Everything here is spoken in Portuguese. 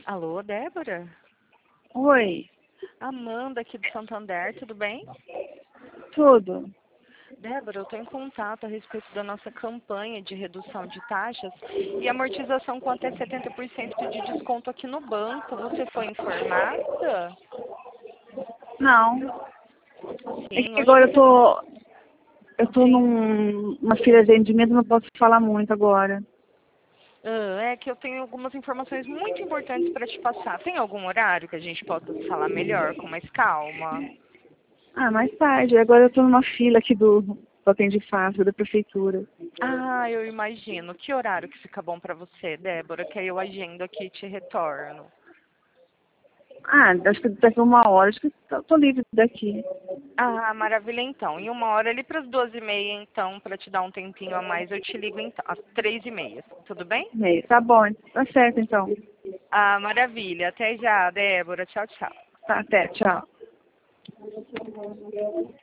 Alô, Débora? Oi, Amanda aqui do Santander, tudo bem? tudo. Débora, eu estou em contato a respeito da nossa campanha de redução de taxas e amortização com até 70% de desconto aqui no banco. Você foi informada? Não, é Sim, que hoje agora você... eu tô Sim. numa fila de atendimento, não posso falar muito agora. É que eu tenho algumas informações muito importantes para te passar. Tem algum horário que a gente possa falar melhor, com mais calma? Ah, mais tarde, agora eu tô numa fila aqui do Atende Fácil, da prefeitura. Ah, eu imagino. Que horário que fica bom para você, Débora? Que aí eu agendo aqui e te retorno. Ah, acho que daqui a uma hora, acho que tô livre daqui. Ah, maravilha então. Em uma hora ali para as 2h30, então, para te dar um tempinho a mais, eu te ligo então, às 3h30. Tudo bem? Meio. Tá bom, tá certo então. Ah, maravilha. Até já, Débora. Tchau, tchau. Tá, até, tchau.